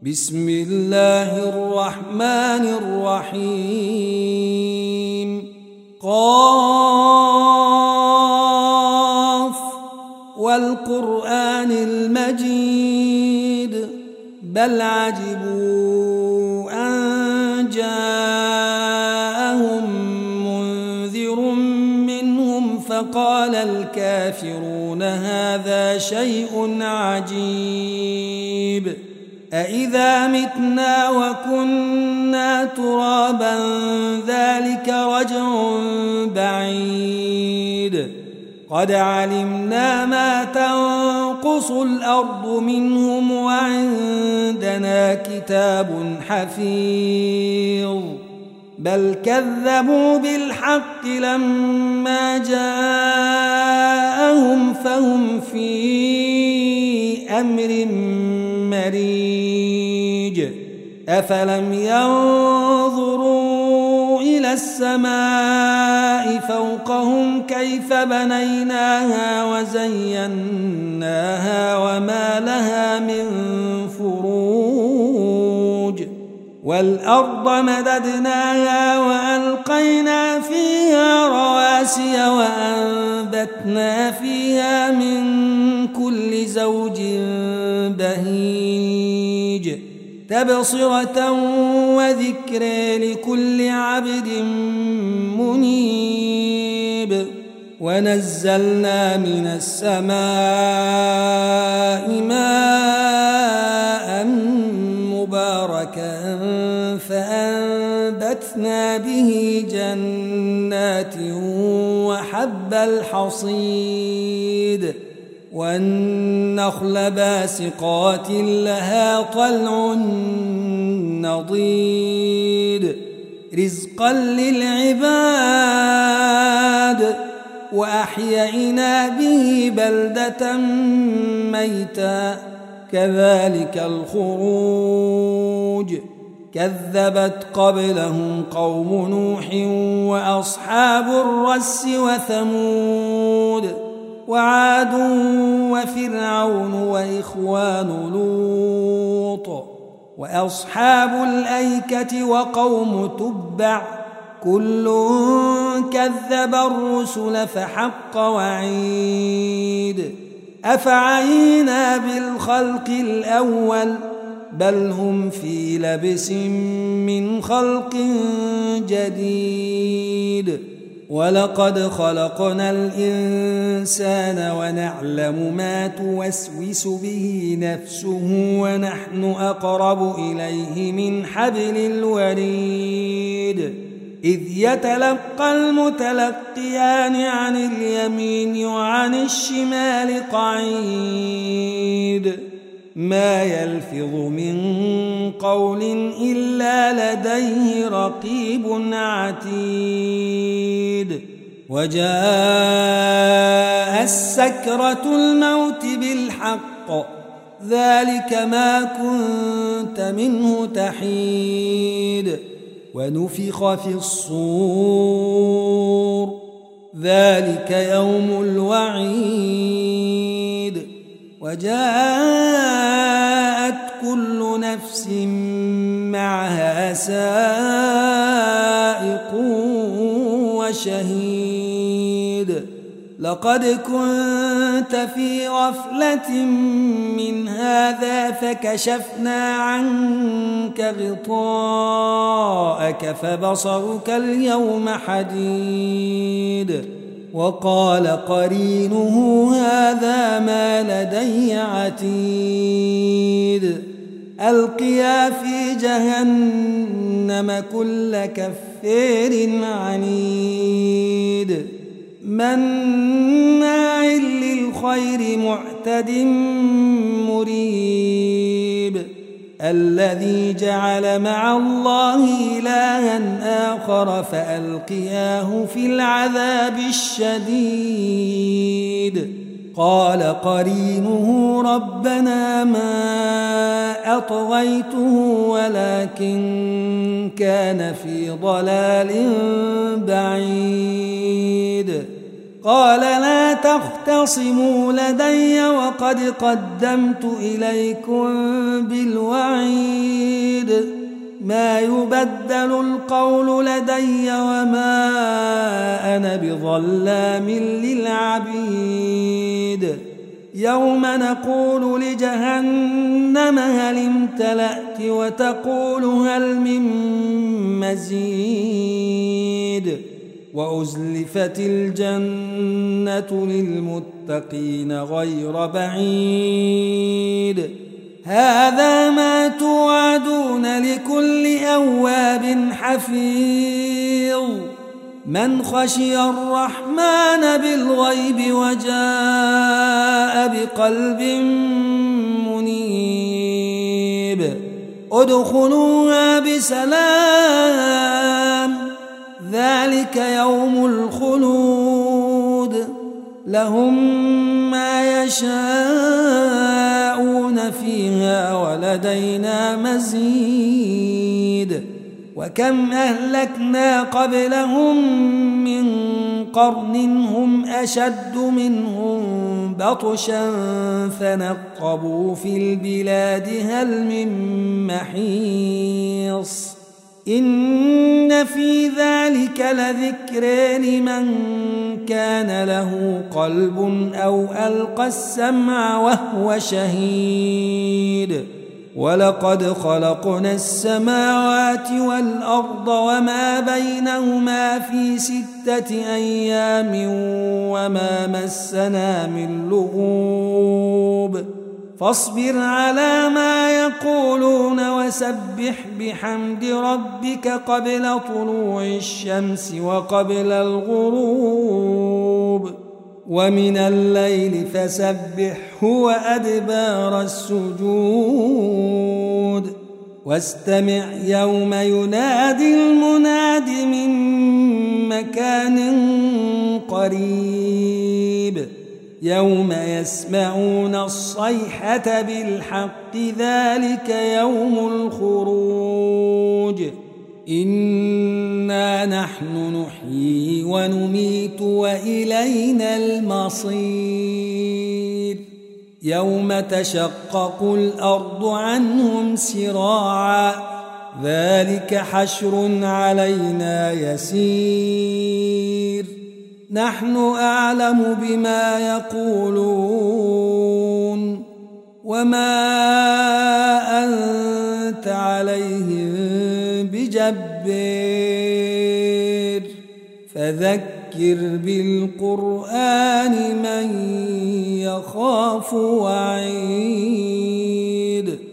بسم الله الرحمن الرحيم قاف والقرآن المجيد بل عجبوا أن جاءهم منذر منهم فقال الكافرون هذا شيء عجيب أإذا متنا وكنا ترابا ذلك رجع بعيد قد علمنا ما تنقص الأرض منهم وعندنا كتاب حفيظ بل كذبوا بالحق لما جاءهم فهم في أمر مريج أفلم ينظروا إلى السماء فوقهم كيف بنيناها وزيناها وما لها من فروج والأرض مددناها وألقينا فيها رواسي وأنبتنا فيها من كل زوج بهيج تبصرة وذكر لكل عبد منيب ونزلنا من السماء ماء مباركا فأنبتنا به جنات وحب الحصيد والنخل باسقات لها طلع نضيد رزقا للعباد وأحيينا به بلدة ميتا كذلك الخروج كذبت قبلهم قوم نوح وأصحاب الرس وثمود وعاد وفرعون وإخوان لوط وأصحاب الأيكة وقوم تبع كل كذب الرسل فحق وعيد أفعينا بالخلق الأول بل هم في لبس من خلق جديد ولقد خلقنا الإنسان ونعلم ما توسوس به نفسه ونحن أقرب إليه من حبل الوريد إذ يتلقى المتلقيان عن اليمين وعن الشمال قعيد ما يلفظ من قول إلا لديه رقيب عتيد وجاء السكرة الموت بالحق ذلك ما كنت منه تحيد ونفخ في الصور ذلك يوم الوعيد وجاءت كل نفس معها سائق وشهيد لقد كنت في غفلة من هذا فكشفنا عنك غطاءك فبصرك اليوم حديد وقال قرينه هذا ما لدي عتيد ألقيا في جهنم كل كفار عنيد مناع للخير معتد مريب الذي جعل مع الله إلها آخر فألقياه في العذاب الشديد قال قرينه ربنا ما أطغيته ولكن كان في ضلال بعيد قال لا تختصموا لدي وقد قدمت إليكم بالوعيد ما يبدل القول لدي وما أنا بظلام للعبيد يوم نقول لجهنم هل امتلأت وتقول هل من مزيد وأزلفت الجنة للمتقين غير بعيد هذا ما توعدون لكل أواب حفيظ من خشي الرحمن بالغيب وجاء بقلب منيب ادخلوها بسلام ذلك يوم الخلود لهم ما يشاءون فيها ولدينا مزيد وكم أهلكنا قبلهم من قرن هم أشد منهم بطشا فنقبوا في البلاد هل من محيص إن في ذلك لذكر لمن كان له قلب أو ألقى السمع وهو شهيد ولقد خلقنا السماوات والأرض وما بينهما في 6 أيام وما مسنا من لغوب فاصبر على ما يقولون وسبح بحمد ربك قبل طلوع الشمس وقبل الغروب ومن الليل فسبحه وأدبار السجود واستمع يوم ينادي المناد من مكان قريب يوم يسمعون الصيحة بالحق ذلك يوم الخروج إنا نحن نحيي ونميت وإلينا المصير يوم تشقق الأرض عنهم سراعا ذلك حشر علينا يسير نحن أعلم بما يقولون وما أنت عليهم بجبار فذكر بالقرآن من يخاف وعيد